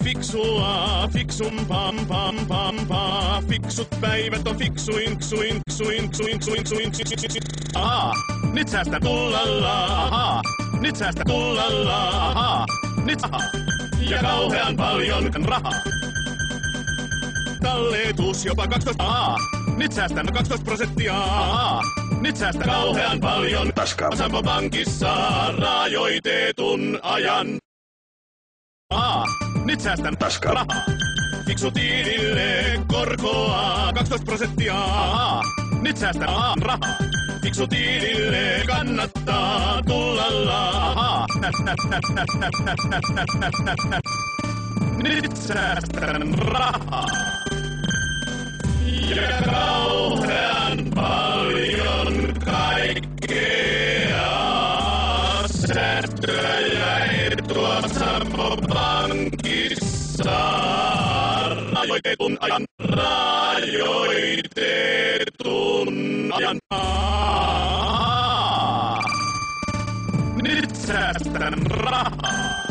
fiksua, fiksumpaa. Fiksut päivät on fiksuin, ksuin. Ahaa, nyt säästä tullalla, ahaa, nyt säästä tullalla, ahaa, nyt ahaa. Ja kauhean paljon rahaa. Talletus jopa 12, ahaa, nyt säästän 12%, ahaa. Nyt säästä kauhean paljon Sampo Pankissa rajoitetun ajan. Nyt säästän rahaa. Fiksu tiilille korkoa 12%. Nyt säästän rahaa. Fiksu tiilille kannattaa tullalla. Nyt säästän rahaa. Ja kauhean paljon kaikkea säästöä ja etua Sampo Pankissa. Rajoitetun ajan. Nyt säästän rahaa.